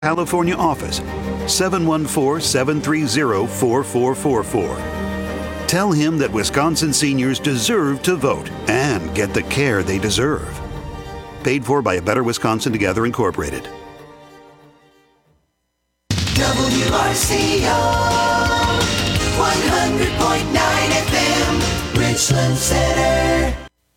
California office, 714-730-4444. Tell him that Wisconsin seniors deserve to vote and get the care they deserve. Paid for by A Better Wisconsin Together, Incorporated. WRCO 100.9 FM, Richland Center.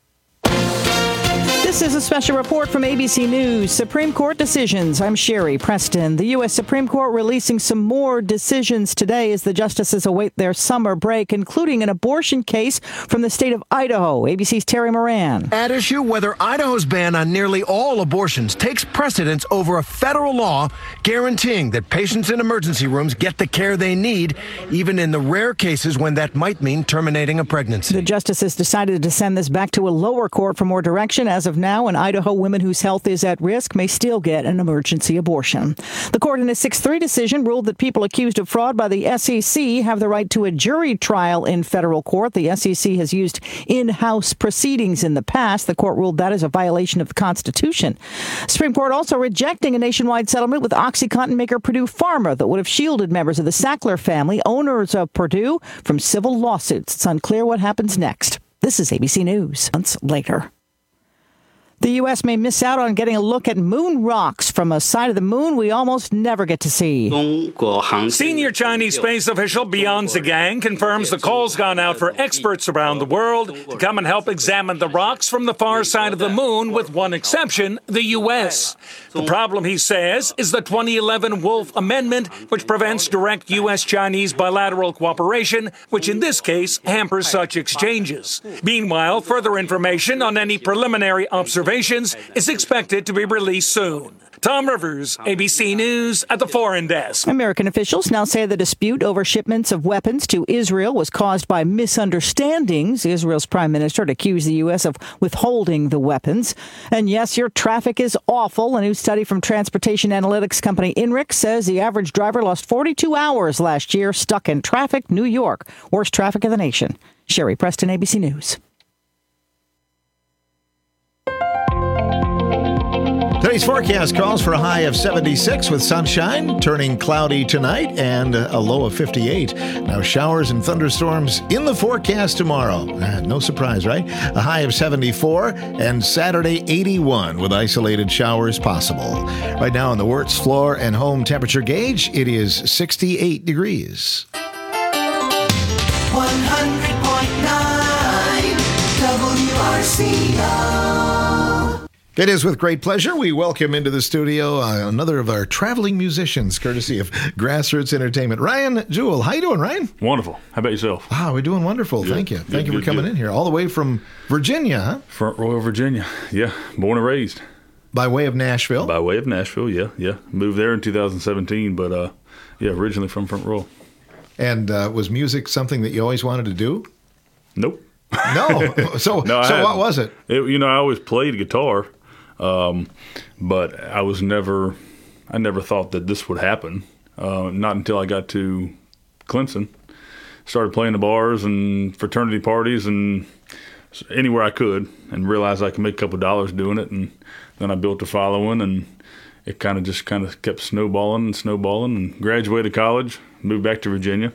This is a special report from ABC News. Supreme Court decisions. I'm Sherry Preston. The U.S. Supreme Court releasing some more decisions today as the justices await their summer break, including an abortion case from the state of Idaho. ABC's Terry Moran. At issue whether Idaho's ban on nearly all abortions takes precedence over a federal law guaranteeing that patients in emergency rooms get the care they need, even in the rare cases when that might mean terminating a pregnancy. The justices decided to send this back to a lower court for more direction. As of now, in Idaho, women whose health is at risk may still get an emergency abortion. The court in a 6-3 decision ruled that people accused of fraud by the SEC have the right to a jury trial in federal court. The SEC has used in-house proceedings in the past. The court ruled that is a violation of the Constitution. Supreme Court also rejecting a nationwide settlement with OxyContin maker Purdue Pharma that would have shielded members of the Sackler family, owners of Purdue, from civil lawsuits. It's unclear what happens next. This is ABC News. Months later. The U.S. may miss out on getting a look at moon rocks from a side of the moon we almost never get to see. Senior Chinese space official Bian Zhigang confirms the call's gone out for experts around the world to come and help examine the rocks from the far side of the moon, with one exception, the U.S. The problem, he says, is the 2011 Wolf Amendment, which prevents direct U.S.-Chinese bilateral cooperation, which in this case hampers such exchanges. Meanwhile, further information on any preliminary observations is expected to be released soon. Tom Rivers, ABC News at the Foreign Desk. American officials now say the dispute over shipments of weapons to Israel was caused by misunderstandings. Israel's prime minister had accused the U.S. of withholding the weapons. And yes, your traffic is awful. A new study from transportation analytics company INRIX says the average driver lost 42 hours last year stuck in traffic. New York, worst traffic in the nation. Sherry Preston, ABC News. Today's forecast calls for a high of 76 with sunshine, turning cloudy tonight, and a low of 58. Now, showers and thunderstorms in the forecast tomorrow. No surprise, right? A high of 74, and Saturday 81 with isolated showers possible. Right now on the Wirtz floor and home temperature gauge, it is 68 degrees. 100.9 WRCO. It is with great pleasure we welcome into the studio another of our traveling musicians, courtesy of Grassroots Entertainment. Ryan Jewell. How you doing, Ryan? Wonderful. How about yourself? Wow, we're doing wonderful. Thank you. Thank you for coming in here. All the way from Virginia, huh? Front Royal, Virginia. Yeah, born and raised. By way of Nashville? By way of Nashville, yeah. Moved there in 2017, but originally from Front Royal. And was music something that you always wanted to do? Nope. No. So what was it? I always played guitar. But I never thought that this would happen. Not until I got to Clemson. Started playing the bars and fraternity parties and anywhere I could, and realized I could make a couple dollars doing it. And then I built a following, and it kind of kept snowballing and graduated college, moved back to Virginia.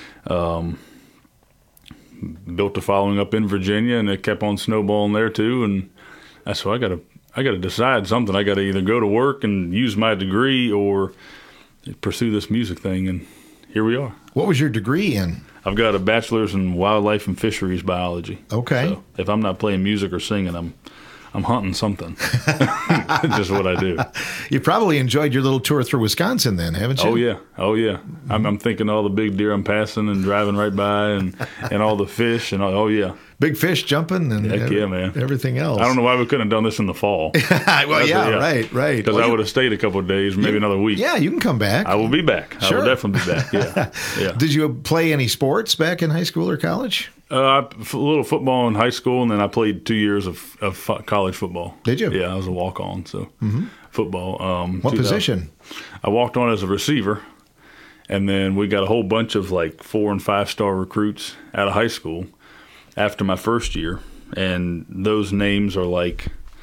Built a following up in Virginia, and it kept on snowballing there too. And that's why I got to decide something. I got to either go to work and use my degree or pursue this music thing, and here we are. What was your degree in? I've got a bachelor's in wildlife and fisheries biology. Okay. So if I'm not playing music or singing, I'm hunting something. Just what I do. You probably enjoyed your little tour through Wisconsin then, haven't you? Oh yeah. I'm thinking all the big deer I'm passing and driving right by, and all the fish, and oh yeah. Big fish jumping and yeah, man. Everything else. I don't know why we couldn't have done this in the fall. Right. Because I would have stayed a couple of days, maybe another week. Yeah, you can come back. I will be back. Sure. I will definitely be back, yeah. Did you play any sports back in high school or college? A little football in high school, and then I played 2 years of college football. Did you? Yeah, I was a walk-on, so football. What position? I walked on as a receiver, and then we got a whole bunch of 4- and 5-star recruits out of high school after my first year, and those names are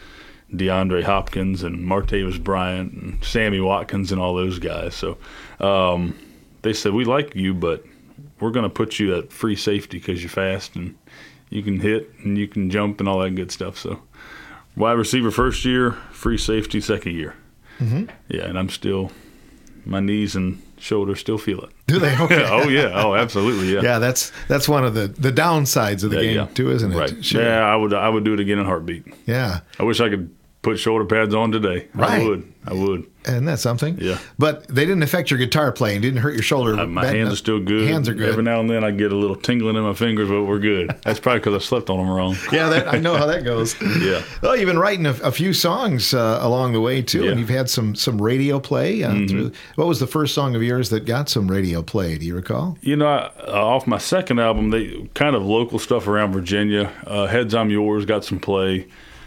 DeAndre Hopkins and Martavis Bryant and Sammy Watkins and all those guys. So they said, we like you, but we're going to put you at free safety because you're fast and you can hit and you can jump and all that good stuff. So wide receiver first year, free safety second year. Mm-hmm. Yeah, and I'm still, my knees and shoulders still feel it. Do they? Okay. Oh, yeah. Oh, absolutely, yeah. Yeah, that's one of the downsides of the game, too, isn't it? Right. Sure. Yeah, I would do it again in a heartbeat. Yeah. I wish I could put shoulder pads on today. Right. I would. Isn't that something? Yeah. But they didn't affect your guitar playing. Didn't hurt your shoulder. My hands are still good. Hands are good. Every now and then I get a little tingling in my fingers, but we're good. That's probably because I slept on them wrong. Yeah, I know how that goes. Yeah. Well, you've been writing a few songs along the way, too, Yeah. and you've had some radio play. What was the first song of yours that got some radio play? Do you recall? You know, off my second album, they kind of local stuff around Virginia. Heads I'm Yours got some play.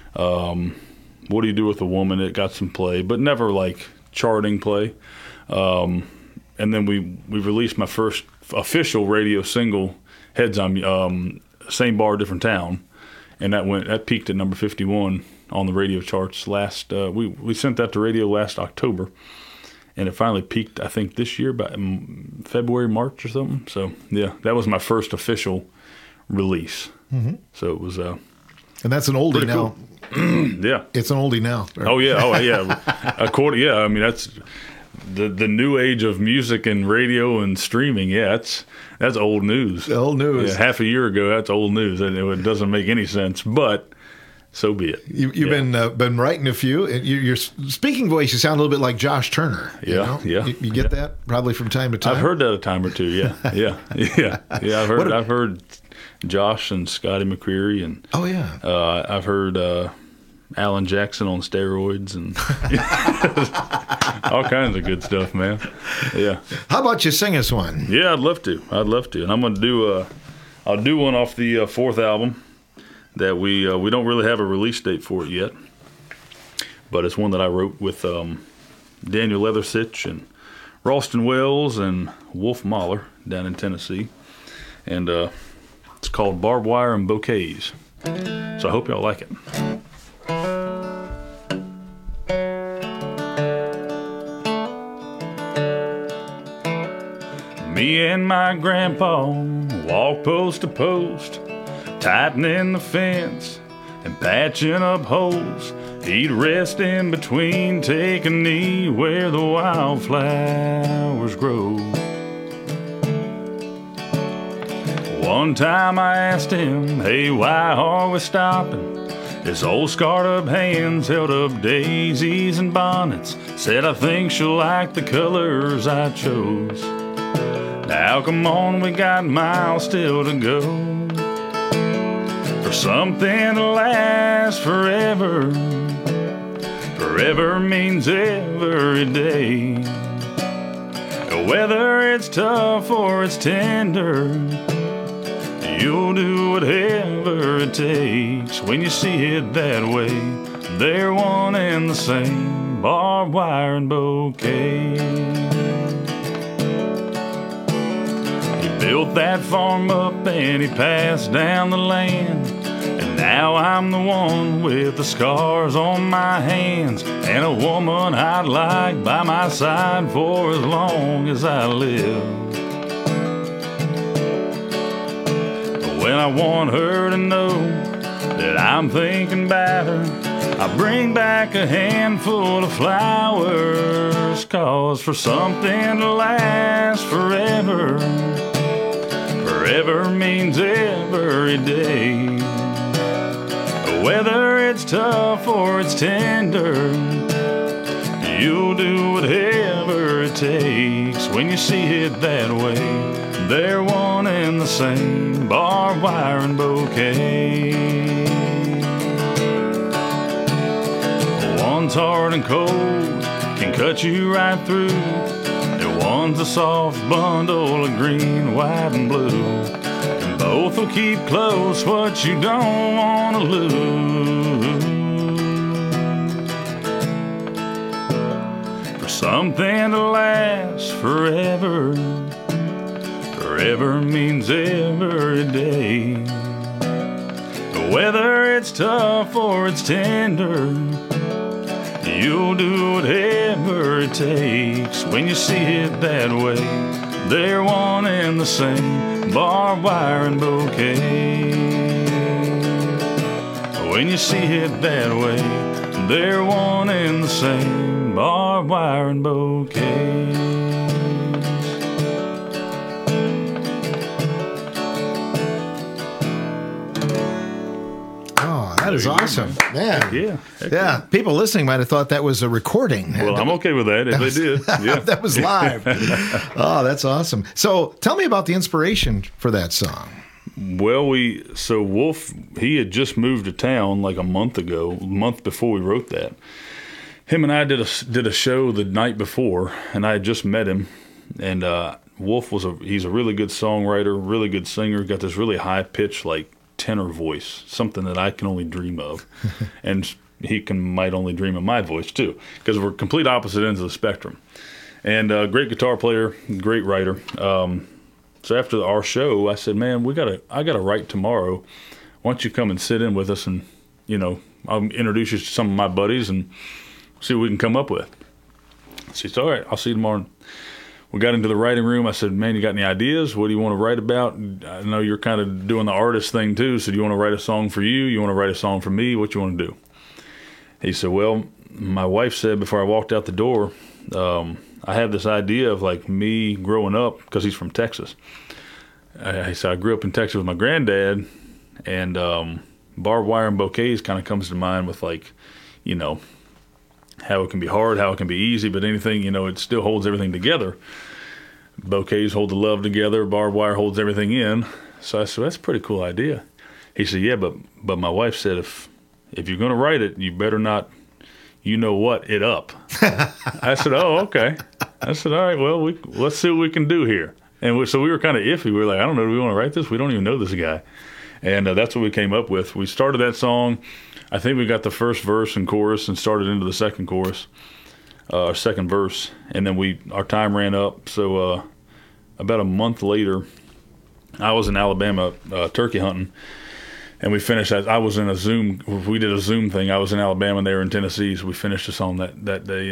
What Do You Do With a Woman? It got some play, but never like charting play. And then we released my first official radio single, Heads I'm Same Bar, Different Town, and that peaked at number 51 on the radio charts last. We sent that to radio last October, and it finally peaked, I think, this year by February, March or something. So yeah, that was my first official release. Mm-hmm. So it was. And that's an oldie now. Cool. Yeah, it's an oldie now. Oh yeah. Yeah, I mean that's the new age of music and radio and streaming. Yeah, that's old news. Old news. Yeah, half a year ago, that's old news. It doesn't make any sense, but so be it. You've been writing a few. Your speaking voice, you sound a little bit like Josh Turner. Yeah, yeah. You get that probably from time to time. I've heard that a time or two. Yeah, yeah. I've heard Josh and Scotty McCreery and I've heard Alan Jackson on steroids and all kinds of good stuff, man. Yeah. How about you sing us one? Yeah, I'd love to. And I'm going to do I'll do one off the fourth album that we don't really have a release date for it yet, but it's one that I wrote with Daniel Leathersitch and Ralston Wells and Wolf Mahler down in Tennessee, and it's called Barbed Wire and Bouquets. So I hope y'all like it. Me and my grandpa walk post to post, tightening the fence and patching up holes. He'd rest in between, take a knee where the wildflowers grow. One time I asked him, hey, why are we stopping? His old scarred up hands held up daisies and bonnets, said, I think she'll like the colors I chose. Now come on, we got miles still to go, for something to last forever. Forever means every day, whether it's tough or it's tender. You'll do whatever it takes. When you see it that way, they're one and the same, barbed wire and bouquet. He built that farm up and he passed down the land, and now I'm the one with the scars on my hands, and a woman I'd like by my side for as long as I live. When I want her to know that I'm thinking about her, I bring back a handful of flowers, 'cause for something to last forever, forever means every day. Whether it's tough or it's tender, you'll do whatever it takes. When you see it that way, they're one and the same, barbed wire and bouquet. One's hard and cold, can cut you right through, and one's a soft bundle of green, white, and blue. And both will keep close what you don't want to lose. For something to last forever, forever means every day. Whether it's tough or it's tender, You'll do whatever it takes when you see it that way. They're one and the same, barbed wire and bouquet. When you see it that way, they're one and the same, barbed wire and bouquet. That is awesome. Man. Yeah. Yeah. People listening might have thought that was a recording. Well, I'm okay with that if they did. Yeah. That was live. Oh, that's awesome. So tell me about the inspiration for that song. Well, Wolf, he had just moved to town like a month before we wrote that. Him and I did a show the night before, and I had just met him. And Wolf he's a really good songwriter, really good singer, got this really high pitched like tenor voice, something that I can only dream of, and he might only dream of my voice too, because we're complete opposite ends of the spectrum. And great guitar player, great writer. So after our show, I said, "Man, I gotta write tomorrow. Why don't you come and sit in with us, and I'll introduce you to some of my buddies and see what we can come up with." She said, "All right, I'll see you tomorrow." We got into the writing room. I said, "Man, you got any ideas? What do you want to write about? I know you're kind of doing the artist thing too, so do you want to write a song for you? You want to write a song for me? What you want to do?" He said, "Well, my wife said before I walked out the door, I have this idea of like me growing up," because he's from Texas. He said, "I grew up in Texas with my granddad, and barbed wire and bouquets kind of comes to mind with like, how it can be hard, how it can be easy, but anything, it still holds everything together. Bouquets hold the love together, barbed wire holds everything in." So I said, "That's a pretty cool idea." He said, "Yeah, but my wife said if you're going to write it, you better not, it up." I said, "Oh, okay." I said, "All right, well, let's see what we can do here." And so we were kind of iffy. We were like, "I don't know, do we want to write this? We don't even know this guy." And that's what we came up with. We started that song. I think we got the first verse and chorus and started into the second chorus, or second verse, and then our time ran up. So about a month later, I was in Alabama turkey hunting, and we finished that. I was in a Zoom. We did a Zoom thing. I was in Alabama, and they were in Tennessee, so we finished the song that day.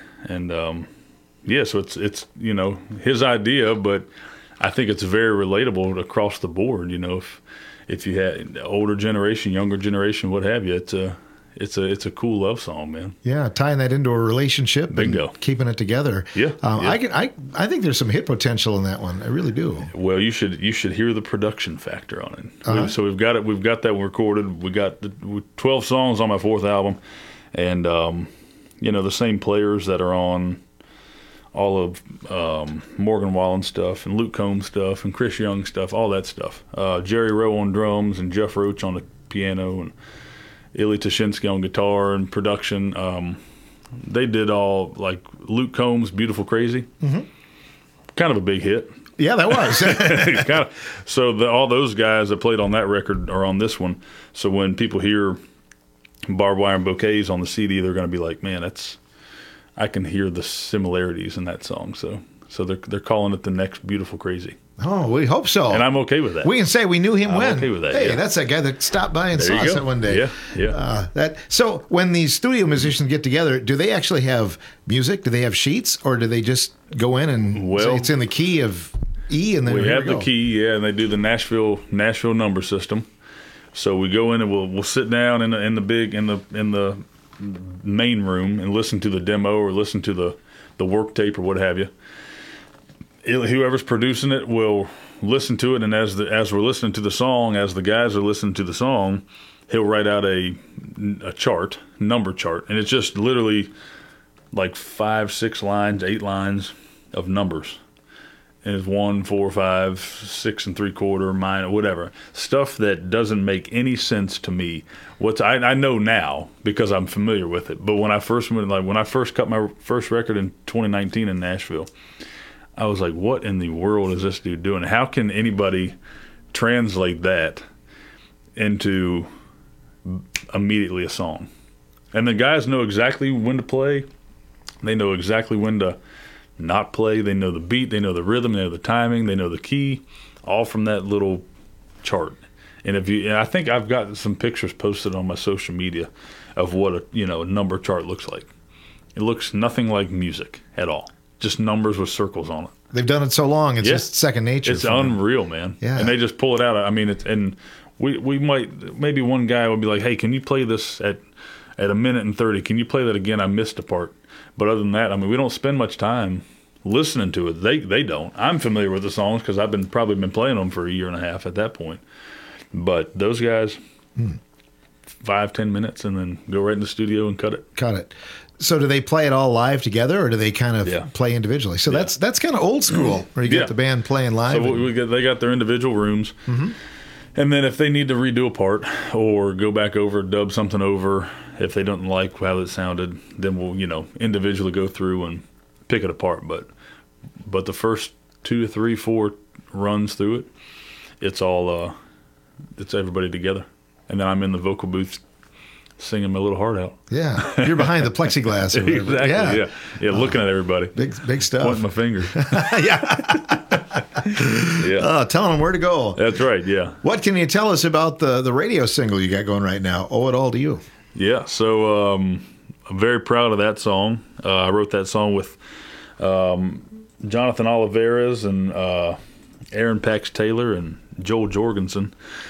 And so it's his idea, but I think it's very relatable across the board. If you had older generation, younger generation, what have you, it's a cool love song, man. Yeah, tying that into a relationship, bingo, and keeping it together. Yeah, I think there's some hit potential in that one. I really do. Well, you should hear the production factor on it. So we've got that recorded. We got 12 songs on my fourth album, and the same players that are on all of Morgan Wallen stuff and Luke Combs stuff and Chris Young stuff, all that stuff. Jerry Rowe on drums and Jeff Roach on the piano and Ilya Tashinsky on guitar and production. They did all, like Luke Combs' Beautiful Crazy. Mm-hmm. Kind of a big hit. Yeah, that was. So all those guys that played on that record are on this one. So when people hear Barbed Wire and Bouquets on the CD, they're going to be like, "Man, I can hear the similarities in that song." So they're calling it the next Beautiful Crazy. Oh, we hope so. And I'm okay with that. We can say we knew him when. I'm okay with that. Hey, yeah. That's that guy that stopped by and there saw us that one day. Yeah. So when these studio musicians get together, do they actually have music? Do they have sheets, or do they just go in and say it's in the key of E and then we have the key? Yeah, and they do the Nashville number system. So we go in and we'll sit down in the main room and listen to the demo or listen to the work tape or what have you. Whoever's producing it will listen to it, and as we're listening to the song, as the guys are listening to the song, he'll write out a chart, number chart, and it's just literally like 5, 6 lines, 8 lines of numbers. And it's 1, 4, 5, 6 3/4, minor, whatever. Stuff that doesn't make any sense to me. I know now because I'm familiar with it. But when I first cut my first record in 2019 in Nashville, I was like, "What in the world is this dude doing? How can anybody translate that into immediately a song?" And the guys know exactly when to play. They know exactly when to not play. They know the beat, they know the rhythm, they know the timing, they know the key, all from that little chart. And I think I've got some pictures posted on my social media of what a number chart looks like. It looks nothing like music at all. Just numbers with circles on it. They've done it so long, it's just second nature. It's unreal, man. Yeah. And they just pull it out. I mean, and we might, maybe one guy will be like, hey, can you play this at 1:30? Can you play that again? I missed a part. But other than that, I mean, we don't spend much time listening to it. They don't. I'm familiar with the songs because I've probably been playing them for a year and a half at that point. But those guys, 5-10 minutes, and then go right in the studio and cut it. So do they play it all live together, or do they kind of play individually? So that's kind of old school, where you get the band playing live. So they got their individual rooms. Mm-hmm. And then if they need to redo a part or go back over, dub something over, if they don't like how it sounded, then we'll, individually go through and pick it apart. But the first 2, 3, 4 runs through it, it's all it's everybody together. And then I'm in the vocal booth singing my little heart out. Yeah, you're behind the plexiglass. Or Exactly. Yeah. Looking at everybody. Big stuff. Pointing my finger. Telling them where to go. That's right. Yeah. What can you tell us about the radio single you got going right now? Owe It All to You. Yeah. So I'm very proud of that song. I wrote that song with Jonathan Oliveras and Aaron Pax Taylor and Joel Jorgensen.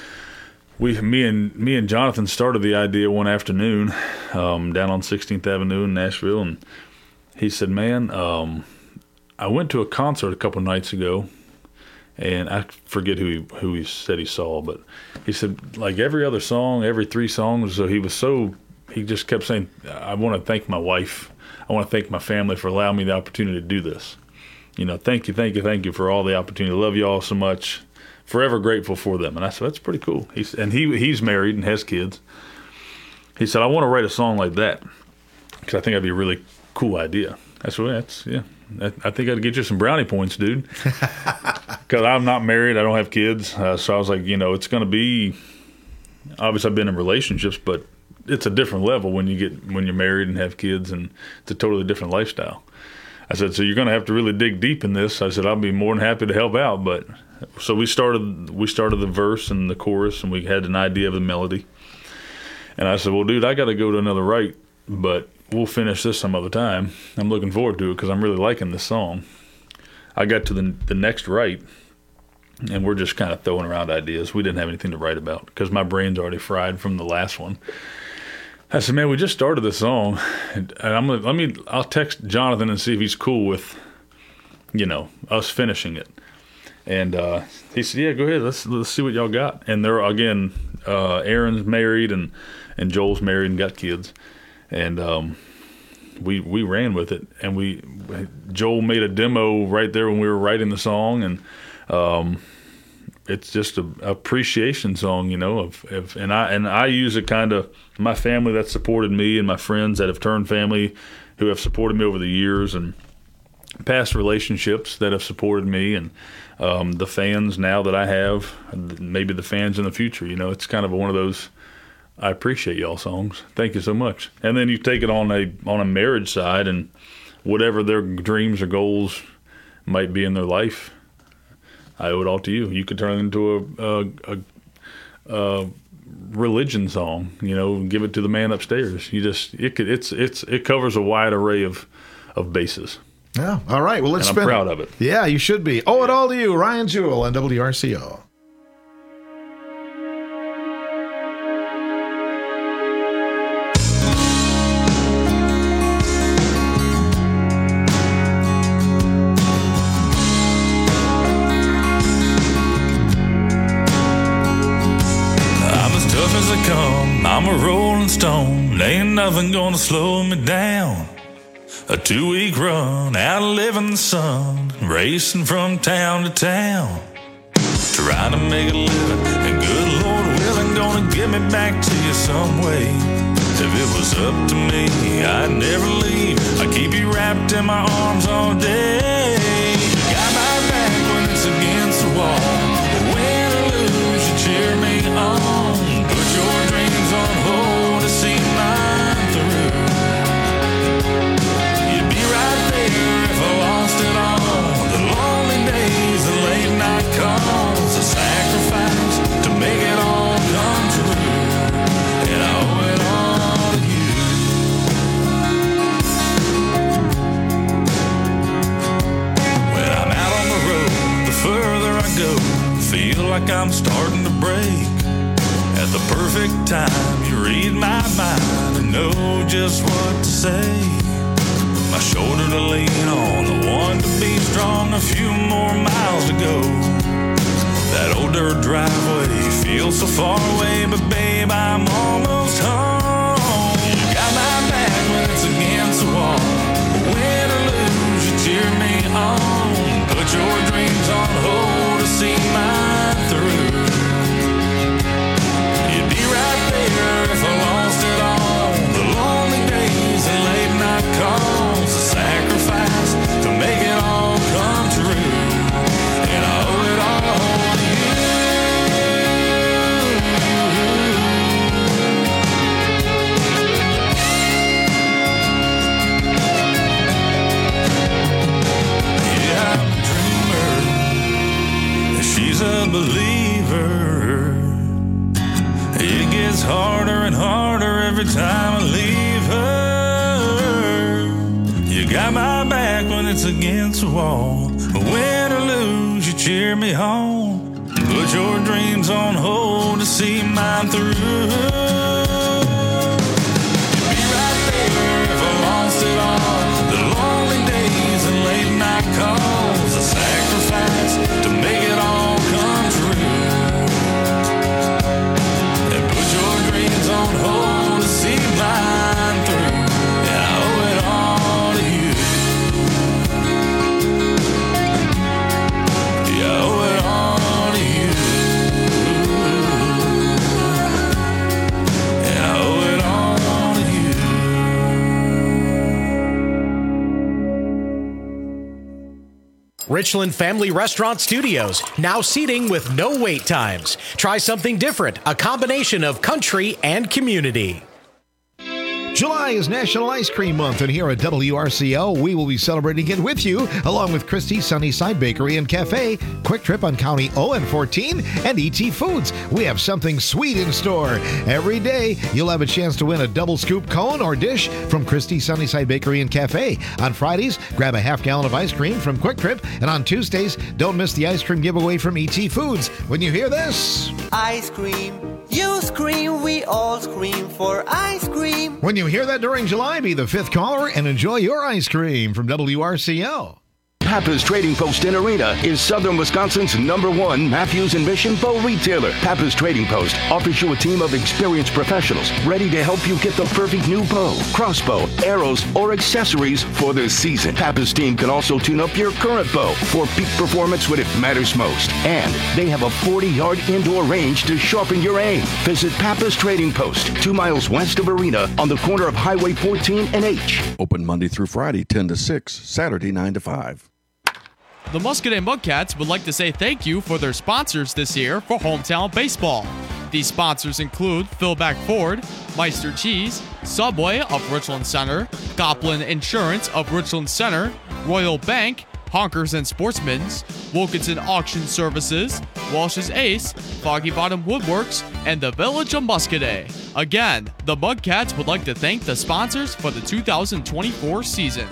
Me and Jonathan started the idea one afternoon down on 16th Avenue in Nashville, and he said, man, I went to a concert a couple nights ago, and I forget who he said he saw, but he said, like every other song, every 3 songs, so he just kept saying, I want to thank my wife, I want to thank my family for allowing me the opportunity to do this. Thank you for all the opportunity. I love you all so much. Forever grateful for them. And I said, that's pretty cool. He's married and has kids. He said, I want to write a song like that because I think that'd be a really cool idea. I said, I think I'd get you some brownie points, dude. Because I'm not married. I don't have kids. So I was like, it's going to be, obviously I've been in relationships, but it's a different level when you're married and have kids, and it's a totally different lifestyle. I said, so you're going to have to really dig deep in this. I said, I'll be more than happy to help out. But so we started the verse and the chorus, and we had an idea of the melody. And I said, well, dude, I got to go to another write, but we'll finish this some other time. I'm looking forward to it because I'm really liking this song. I got to the next write, and we're just kind of throwing around ideas. We didn't have anything to write about because my brain's already fried from the last one. I said, man, we just started this song, and I'll text Jonathan and see if he's cool with, us finishing it. And he said, yeah, go ahead. Let's see what y'all got. And they're, again, Aaron's married and Joel's married and got kids. And we ran with it. And Joel made a demo right there when we were writing the song. And it's just a appreciation song, and I use it kind of, my family that supported me and my friends that have turned family who have supported me over the years, and past relationships that have supported me, and the fans now that I have, maybe the fans in the future. It's kind of one of those I appreciate y'all songs. Thank you so much. And then you take it on a marriage side, and whatever their dreams or goals might be in their life, I owe it all to you. You could turn it into a religion song, give it to the man upstairs. It covers a wide array of bases. Yeah. All right. Well, let's I'm proud of it. Yeah, you should be. Owe It All to You, Ryan Jewell on WRCO. I'm a rolling stone, ain't nothing gonna slow me down. A 2-week run, out living the sun, racing from town to town, trying to make a living, and good Lord willing, gonna get me back to you some way. If it was up to me, I'd never leave, I'd keep you wrapped in my arms all day. Got my back when it's against the wall, win or lose, you cheer me on. Your dreams on hold to see mine through. You'd be right there if I lost it all. The lonely days, the late night calls, the sacrifice to make it all come true. And I owe it all to you. go. Feel like I'm starting to break. At the perfect time, you read my mind and know just what to say. My shoulder to lean on, the one to be strong, a few more miles to go. That old dirt driveway feels so far away, but babe, I'm almost home. You got my back when it's against the wall. Win or lose, you cheer me on. Put your dreams on hold to see mine through. You'd be right there if I lost it all. The lonely days and late night calls, the sacrifice to make it all come true. And I owe it all to you. Yeah, I'm a dreamer. She's a believer. It gets harder and harder every time I leave her. You got my back when it's against the wall. Win or lose, you cheer me on. Put your dreams on hold to see mine through. You'd be right there if I lost it all. The lonely days and late night calls, the sacrifice to make it all come true. And put your dreams on hold to see mine through. And I owe it all to you. Yeah, I owe it all to you. And I owe it all to you. Richland Family Restaurant Studios, now seating with no wait times. Try something different, a combination of country and community. July is National Ice Cream Month, and here at WRCO, we will be celebrating it with you, along with Christie's Sunnyside Bakery and Cafe, Quick Trip on County O&14, and ET Foods. We have something sweet in store. Every day, you'll have a chance to win a double scoop cone or dish from Christie's Sunnyside Bakery and Cafe. On Fridays, grab a half gallon of ice cream from Quick Trip, and on Tuesdays, don't miss the ice cream giveaway from ET Foods. When you hear this, Ice cream, you scream, we all scream for ice cream. when you hear that during July, be the fifth caller and enjoy your ice cream from WRCO. Pappas Trading Post in Arena is Southern Wisconsin's #1 Matthews and Mission bow retailer. Pappas Trading Post offers you a team of experienced professionals ready to help you get the perfect new bow, crossbow, arrows, or accessories for the season. Pappas team can also tune up your current bow for peak performance when it matters most. And they have a 40-yard indoor range to sharpen your aim. Visit Pappas Trading Post, 2 miles west of Arena on the corner of Highway 14 and H. Open Monday through Friday, 10 to 6, Saturday, 9 to 5. The Muscadet Mudcats would like to say thank you for their sponsors this year for Hometown Baseball. These sponsors include Philback Ford, Meister Cheese, Subway of Richland Center, Goplin Insurance of Richland Center, Royal Bank, Honkers and Sportsmen's, Wilkinson Auction Services, Walsh's Ace, Foggy Bottom Woodworks, and the Village of Muscadet. Again, the Mudcats would like to thank the sponsors for the 2024 season.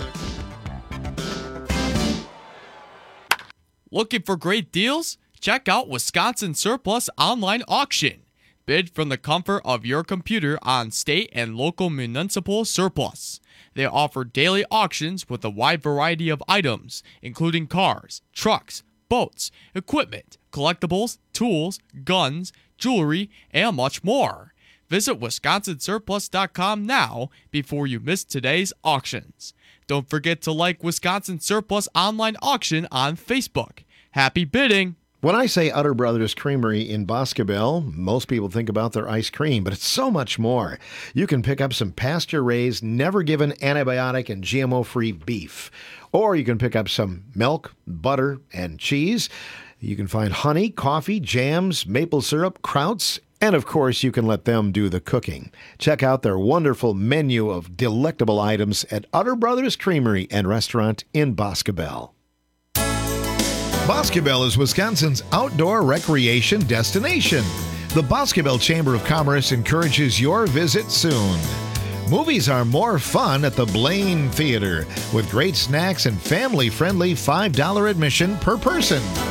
Looking for great deals? Check out Wisconsin Surplus Online Auction. Bid from the comfort of your computer on state and local municipal surplus. They offer daily auctions with a wide variety of items, including cars, trucks, boats, equipment, collectibles, tools, guns, jewelry, and much more. Visit WisconsinSurplus.com now before you miss today's auctions. Don't forget to like Wisconsin Surplus Online Auction on Facebook. Happy bidding! When I say Utter Brothers Creamery in Boscobel, most people think about their ice cream, but it's so much more. You can pick up some pasture-raised, never-given antibiotic and GMO-free beef. Or you can pick up some milk, butter, and cheese. You can find honey, coffee, jams, maple syrup, krauts, and of course, you can let them do the cooking. Check out their wonderful menu of delectable items at Utter Brothers Creamery and Restaurant in Boscobel. Boscobel is Wisconsin's outdoor recreation destination. The Boscobel Chamber of Commerce encourages your visit soon. Movies are more fun at the Blaine Theater with great snacks and family-friendly $5 admission per person.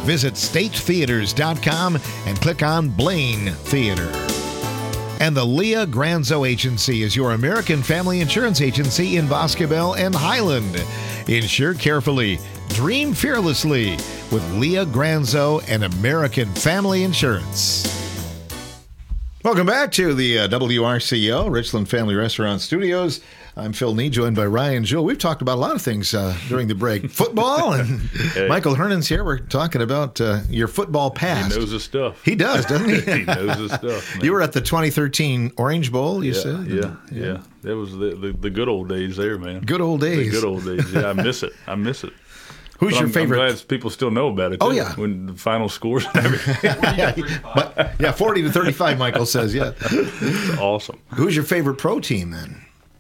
Visit statetheaters.com and click on Blaine Theater. And the Leah Granzo Agency is your American family insurance agency in Boscobel and Highland. Insure carefully, dream fearlessly with Leah Granzo and American Family Insurance. Welcome back to the WRCO, Richland Family Restaurant Studios. I'm Phil Nee, joined by Ryan Jewell. We've talked about a lot of things during the break. Football, and hey. Michael Hernan's here. We're talking about your football past. He knows his stuff. He does, doesn't he? He knows his stuff. Man. You were at the 2013 Orange Bowl, you said? Yeah. That was the good old days there, man. Good old days. The good old days. Yeah, I miss it. Who's your favorite? I'm glad people still know about it. Oh, yeah. When the final scores and everything. 40 to 35, Michael says, yeah. It's awesome. Who's your favorite pro team then?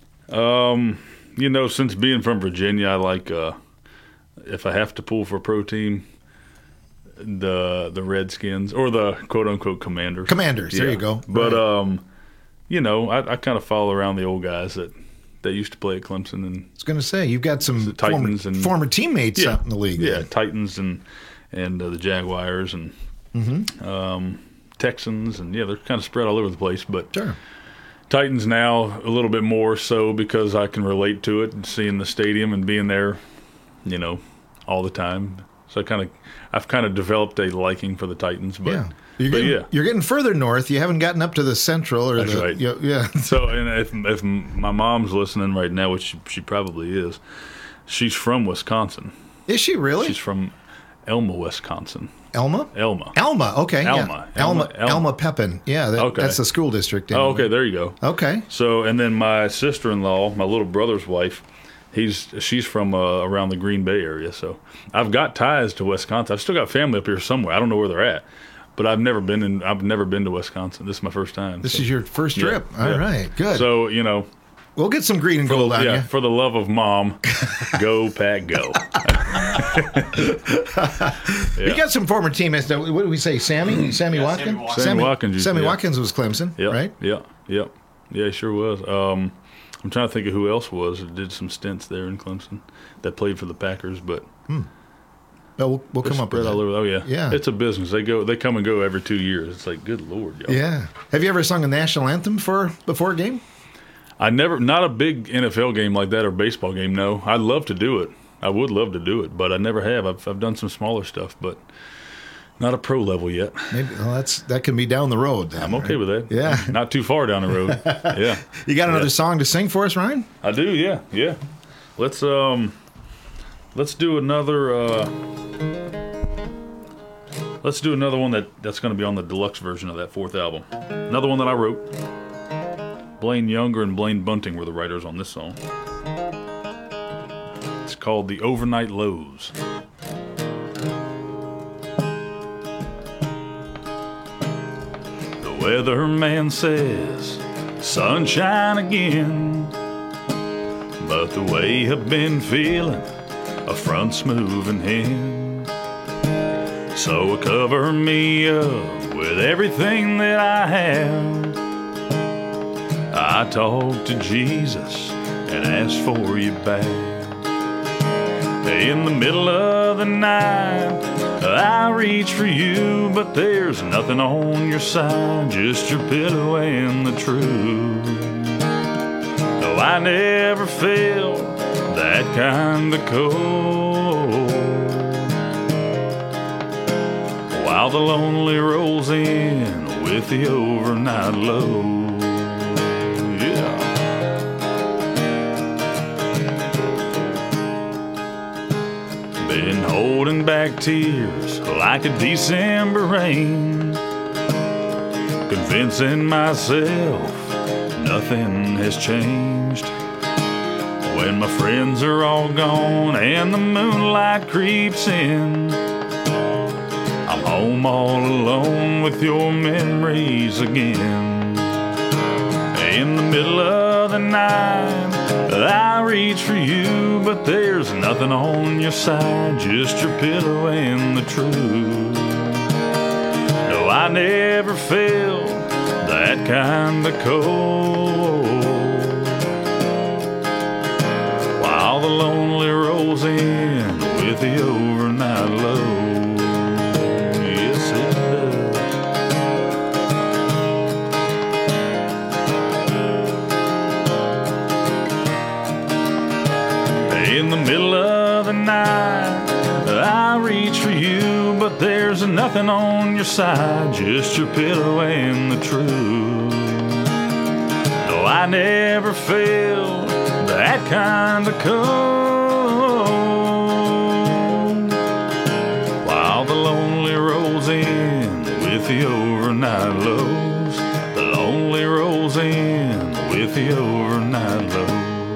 Since being from Virginia, I like, if I have to pull for a pro team, the Redskins or the quote-unquote Commanders. Commanders, there you go. But, right. I kind of follow around the old guys that used to play at Clemson. And I was going to say, you've got some Titans former teammates out in the league. Yeah, Titans and the Jaguars and Texans. And, they're kind of spread all over the place. But sure. Titans now a little bit more so because I can relate to it and seeing the stadium and being there, all the time. So I've kind of developed a liking for the Titans. But yeah. You're getting further north. You haven't gotten up to the central. That's right. Yeah. So, and if my mom's listening right now, which she probably is, she's from Wisconsin. Is she really? She's from Elma, Wisconsin. Elma. Okay. Elma. Yeah. Elma Pepin. Yeah. That's the school district. Oh, okay. There you go. Okay. So, and then my sister-in-law, my little brother's wife, she's from around the Green Bay area. So I've got ties to Wisconsin. I've still got family up here somewhere. I don't know where they're at. But I've never been to Wisconsin. This is my first time. This is your first trip. Yeah, All right, good. So, we'll get some green and gold on you. For the love of mom, go Pack go. You got some former teammates. What did we say? Sammy Watkins? Sammy Watkins. Sammy Watkins was Clemson, right? Yeah, he sure was. I'm trying to think of who else did some stints there in Clemson that played for the Packers, but. We'll come up with that. All over. Oh, yeah. Yeah. It's a business. They come and go every 2 years. It's like, good Lord, y'all. Yeah. Have you ever sung a national anthem before a game? Not a big NFL game like that or baseball game, no. I'd love to do it. I would love to do it, but I never have. I've done some smaller stuff, but not a pro level yet. Maybe that can be down the road then, I'm okay with that. Yeah. Not too far down the road. Yeah. You got another song to sing for us, Ryan? I do, yeah. Let's do another Let's do another one that's going to be on the deluxe version of that fourth album. Another one that I wrote. Blaine Younger and Blaine Bunting were the writers on this song. It's called The Overnight Lows. The weatherman says sunshine again, but the way I've been feeling, a front's moving in. So cover me up with everything that I have. I talk to Jesus and ask for you back. In the middle of the night, I reach for you, but there's nothing on your side, just your pillow and the truth. No, I never felt that kind of cold. While the lonely rolls in with the overnight low. Yeah. Been holding back tears like a December rain, convincing myself nothing has changed. When my friends are all gone and the moonlight creeps in, I'm home all alone with your memories again. In the middle of the night, I reach for you, but there's nothing on your side, just your pillow and the truth. No, I never felt that kind of cold. While the lonely rolls in with the overnight low. but there's nothing on your side, just your pillow and the truth. No, I never felt that kind of cold, while the lonely rolls in with the overnight lows. The lonely rolls in with the overnight lows.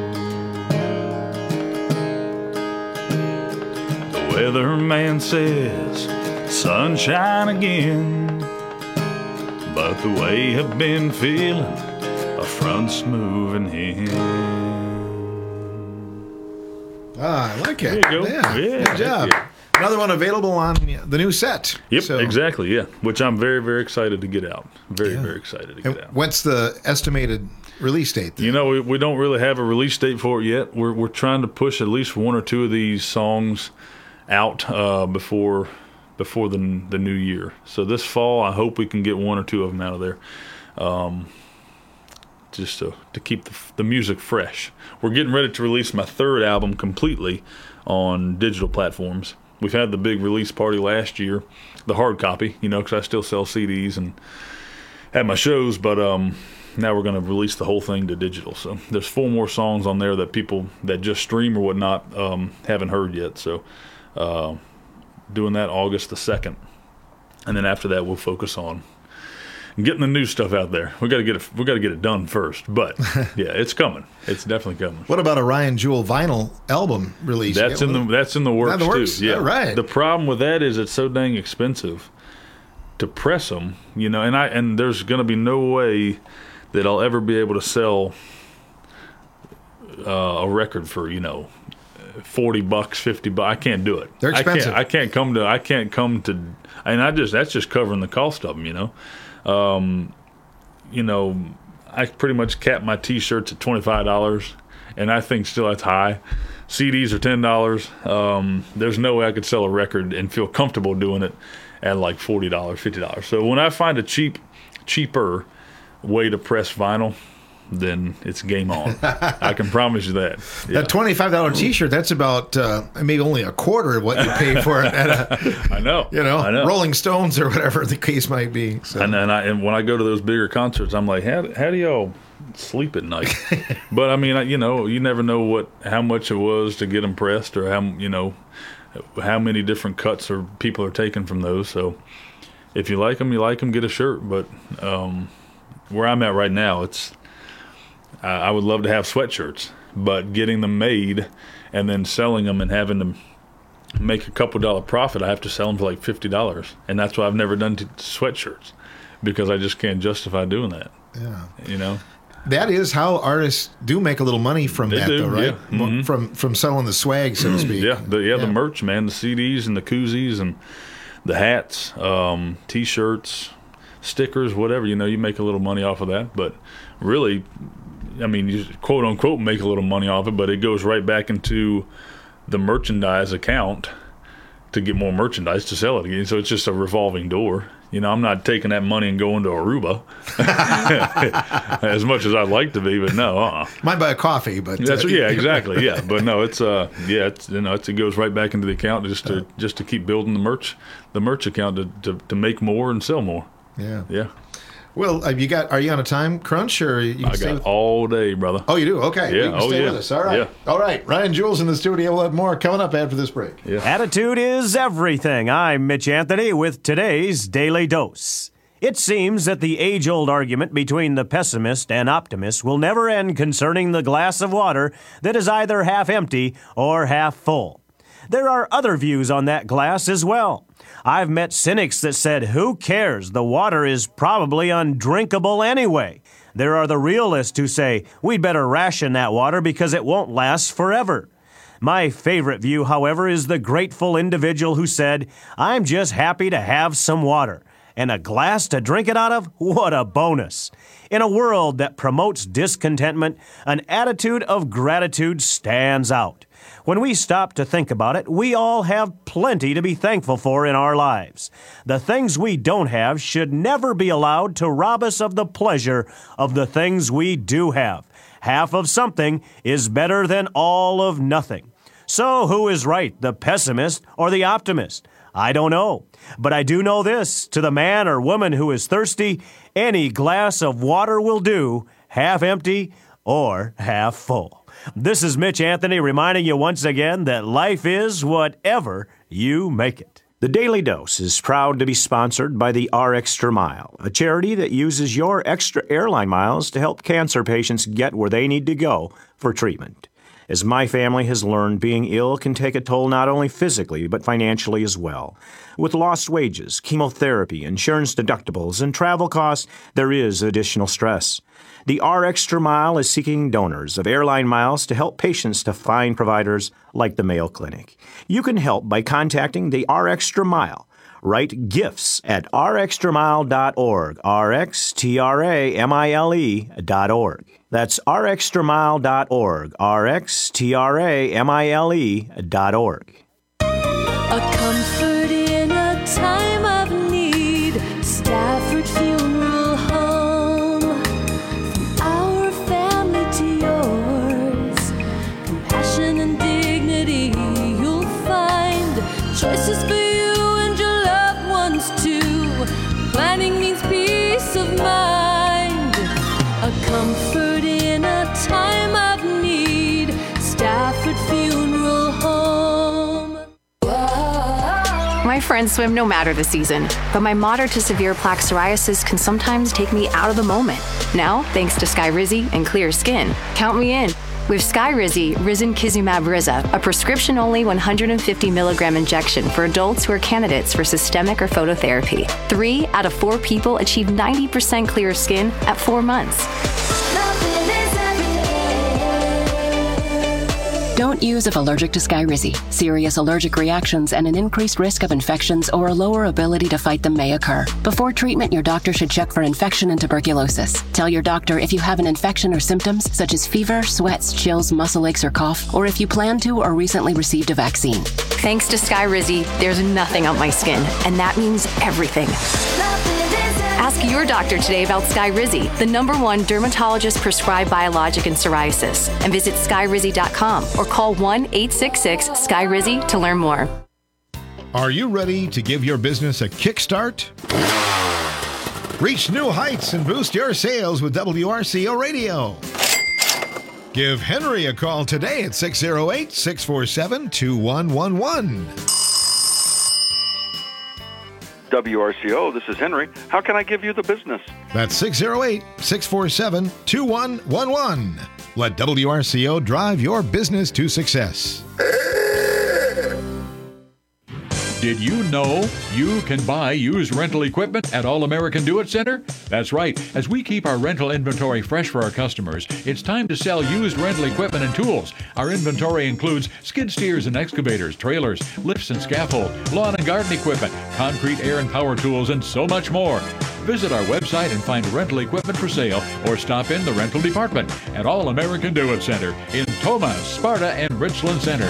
The weatherman says sunshine again, but the way I've been feeling, a front's moving in. Ah, I like it. There you go. Yeah, good job. Yeah. Another one available on the new set. Yep, So- exactly, yeah. Which I'm very, very excited to get out. Very, very excited to get out. What's the estimated release date? You know, we don't really have a release date for it yet. We're trying to push at least one or two of these songs out before the new year. So this fall, I hope we can get one or two of them out of there, just to keep the music fresh. We're getting ready to release my third album completely on digital platforms. We've had the big release party last year, the hard copy, because I still sell CDs and have my shows, but now we're going to release the whole thing to digital. So there's 4 more songs on there that people that just stream or whatnot haven't heard yet. So doing that August the 2nd. And then after that, we'll focus on getting the new stuff out there. We got to get it done first, but yeah, it's coming. It's definitely coming. What about a Ryan Jewell vinyl album release? That's in the works too. Yeah, All right. The problem with that is it's so dang expensive to press them, and there's going to be no way that I'll ever be able to sell a record for $40, $50. I can't do it. They're expensive. I can't come to, and that's just covering the cost of them. I pretty much cap my T-shirts at $25, and I think still that's high. CDs are $10. There's no way I could sell a record and feel comfortable doing it at like $40, $50. So when I find a cheaper way to press vinyl, then it's game on. I can promise you that. Yeah. That $25 T-shirt, that's about maybe only a quarter of what you pay for it at I know. Rolling Stones or whatever the case might be. So. And when I go to those bigger concerts, I'm like, how do y'all sleep at night? But I mean, you never know how much it was to get them pressed, or how many different cuts or people are taking from those. So if you like them, get a shirt. But where I'm at right now, I would love to have sweatshirts, but getting them made and then selling them and having to make a couple $1 profit, I have to sell them for like $50. And that's why I've never done sweatshirts, because I just can't justify doing that. Yeah. That is how artists do make a little money from that, though, right? Yeah. Mm-hmm. From selling the swag, so to speak. The merch, man, the CDs and the koozies and the hats, T-shirts, stickers, whatever. You make a little money off of that, but really, I mean, you quote unquote make a little money off it, but it goes right back into the merchandise account to get more merchandise to sell it again. So it's just a revolving door. I'm not taking that money and going to Aruba as much as I'd like to be, but no. Might buy a coffee, but exactly, yeah. But no, it goes right back into the account just to keep building the merch account to make more and sell more. Yeah. Well, are you on a time crunch, or you can I got all day, brother. Oh, you do? Okay. Yeah. You can stay with us. All right. Yeah. All right. Ryan Jewell's in the studio. We'll have more coming up after this break. Yeah. Attitude is everything. I'm Mitch Anthony with today's Daily Dose. It seems that the age-old argument between the pessimist and optimist will never end concerning the glass of water that is either half empty or half full. There are other views on that glass as well. I've met cynics that said, who cares? The water is probably undrinkable anyway. There are the realists who say, we'd better ration that water because it won't last forever. My favorite view, however, is the grateful individual who said, I'm just happy to have some water. And a glass to drink it out of? What a bonus. In a world that promotes discontentment, an attitude of gratitude stands out. When we stop to think about it, we all have plenty to be thankful for in our lives. The things we don't have should never be allowed to rob us of the pleasure of the things we do have. Half of something is better than all of nothing. So who is right, the pessimist or the optimist? I don't know. But I do know this. To the man or woman who is thirsty, any glass of water will do, half empty or half full. This is Mitch Anthony reminding you once again that life is whatever you make it. The Daily Dose is proud to be sponsored by the RXtra Mile, a charity that uses your extra airline miles to help cancer patients get where they need to go for treatment. As my family has learned, being ill can take a toll not only physically, but financially as well. With lost wages, chemotherapy, insurance deductibles, and travel costs, there is additional stress. The RXtra Mile is seeking donors of airline miles to help patients to find providers like the Mayo Clinic. You can help by contacting the RXtra Mile. Write gifts at rxtramile.org, rxtramile.org. That's rxtramile.org, rxtramile.org. A comfort in a time of need, Stafford Funeral Home. From our family to yours, compassion and dignity you'll find. Choices for you and your loved ones too. Planning means peace of mind. A comfort in a time of need, Stafford Funeral Home. My friends swim no matter the season, but my moderate to severe plaque psoriasis can sometimes take me out of the moment. Now, thanks to Skyrizi and clear skin, count me in. With Skyrizi, Risankizumab Riza, a prescription-only 150 milligram injection for adults who are candidates for systemic or phototherapy. 3 out of 4 people achieve 90% clear skin at 4 months. Don't use if allergic to Skyrizi. Serious allergic reactions and an increased risk of infections or a lower ability to fight them may occur. Before treatment, your doctor should check for infection and tuberculosis. Tell your doctor if you have an infection or symptoms such as fever, sweats, chills, muscle aches, or cough, or if you plan to or recently received a vaccine. Thanks to Skyrizi, there's nothing on my skin, and that means everything. Ask your doctor today about Skyrizi, the #1 dermatologist-prescribed biologic in psoriasis, and visit skyrizi.com or call 1-866-SKYRIZI to learn more. Are you ready to give your business a kickstart? Reach new heights and boost your sales with WRCO Radio. Give Henry a call today at 608-647-2111. WRCO, this is Henry. How can I give you the business? That's 608-647-2111. Let WRCO drive your business to success. Did you know you can buy used rental equipment at All American Do It Center? That's right. As we keep our rental inventory fresh for our customers, it's time to sell used rental equipment and tools. Our inventory includes skid steers and excavators, trailers, lifts and scaffold, lawn and garden equipment, concrete, air and power tools, and so much more. Visit our website and find rental equipment for sale or stop in the rental department at All American Do It Center in Thomas, Sparta, and Richland Center.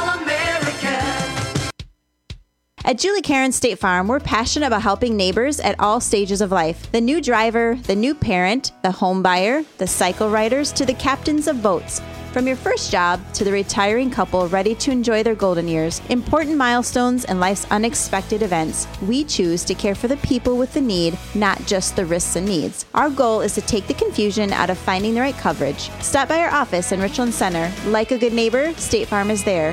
At Julie Caron State Farm, we're passionate about helping neighbors at all stages of life. The new driver, the new parent, the home buyer, the cycle riders, to the captains of boats. From your first job to the retiring couple ready to enjoy their golden years, important milestones and life's unexpected events, we choose to care for the people with the need, not just the risks and needs. Our goal is to take the confusion out of finding the right coverage. Stop by our office in Richland Center. Like a good neighbor, State Farm is there.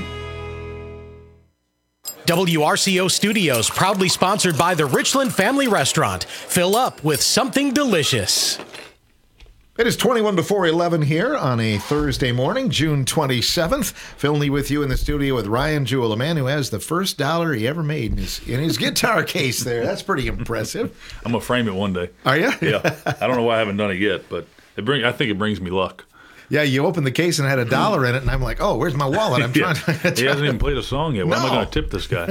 WRCO Studios, proudly sponsored by the Richland Family Restaurant. Fill up with something delicious. It is 21 before 11 here on a Thursday morning, June 27th. Phil Lee with you in the studio with Ryan Jewell, a man who has the first dollar he ever made in his guitar case there. That's pretty impressive. I'm going to frame it one day. Are you? Yeah. I don't know why I haven't done it yet, but I think it brings me luck. Yeah, you opened the case and had $1 in it, and I'm like, oh, where's my wallet? I'm trying to... He hasn't even played a song yet. What am I going to tip this guy?